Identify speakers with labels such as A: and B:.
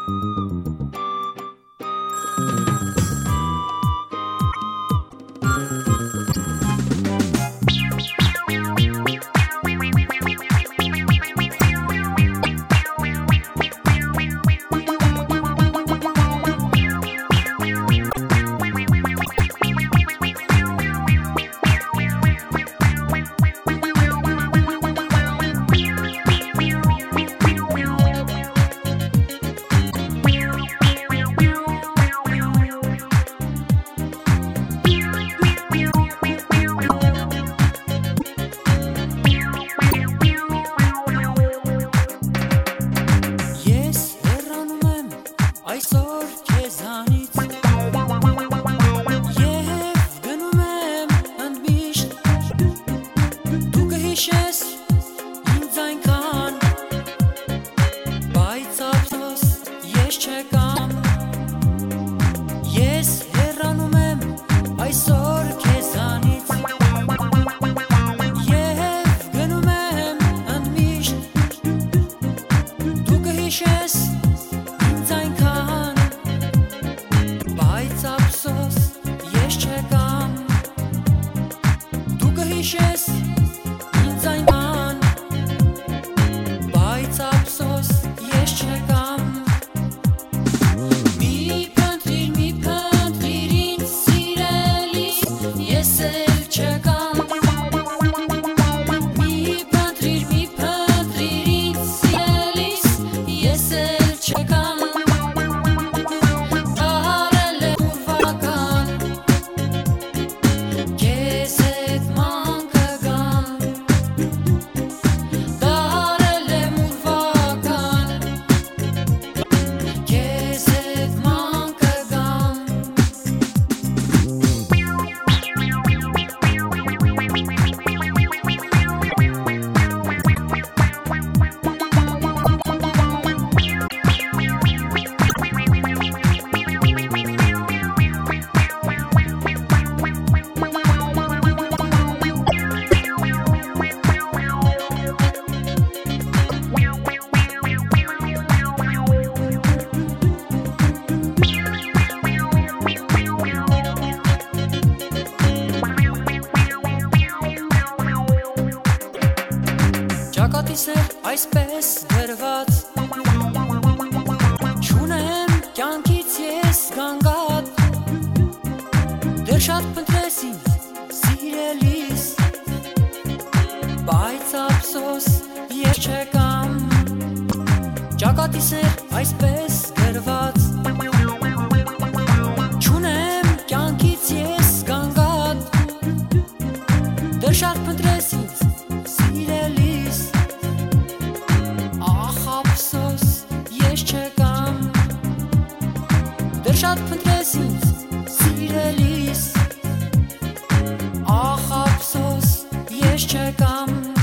A: Այսօր քեզանից Եվ գնում եմ ընդմիշտ Դու կհիշես ինձ այնքան Բայց ափսոս ես չեկամ Ես հեռանում եմ այսօր քեզանից Եվ գնում եմ ընդմիշտ Դու կհիշես Հիշես ինձ այնքան Բայց ափսոս ես չեկամ Մի փնտրիր ինձ սիրելիս Ես էլ չեկամ Մի փնտրիր ինձ սիրելիս Ես էլ չեկամ Դարել է ուրվական Քեզ հետ Ճակատիս է այսպես գրված Չունեմ կյանքից ես գանգատ Դեռ շատ փնտրես ինձ սիրելիս Բայց ափսոս ես չեկամ Ճակատիս է այսպես գրված Չունեմ կյանքից ես գանգատ Դեռ շատ փնտրես ինձ սիրելիս Դեռ շատ փնտրես ինձ սիրելիս Ախ ափսոս ես չեկամ